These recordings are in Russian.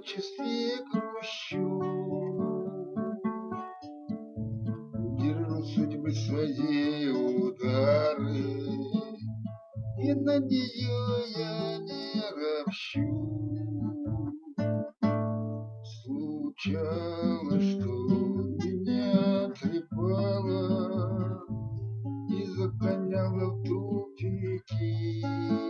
одиночестве грущу. Держу судьбы своей удары, и на нее я не ропщу. Случалось, что меня трепало и загоняла в тупики,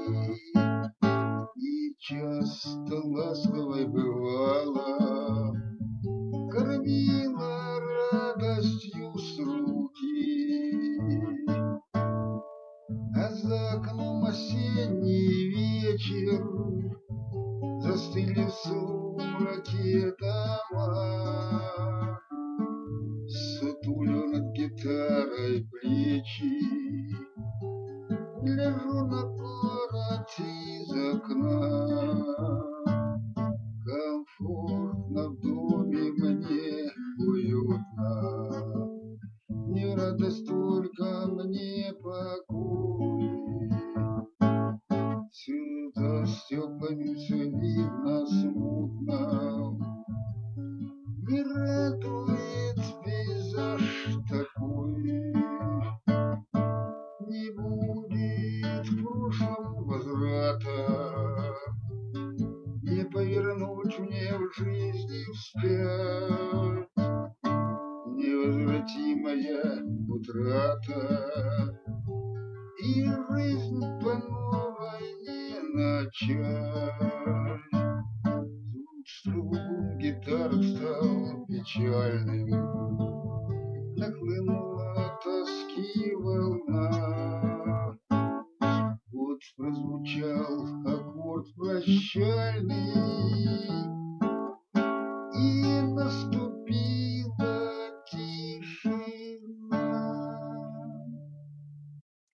и часто ласковой бывала, кормила радостью с руки. А за окном осенний вечер застыли в сумраке дома, сутулю над гитарой плечи. Гляжу на город из окна, комфортно в доме мне уютно, не радость только мне покой. Сюда стеклами все видно смутно, не радует пейзаж такой. Не будет к прошлому возврата, не повернуть мне в жизни вспять. Невозвратимая утрата, и жизнь по новой не начать. Звук струн гитары стал печальным, нахлынула тоски волна. Вот прозвучал аккорд прощальный,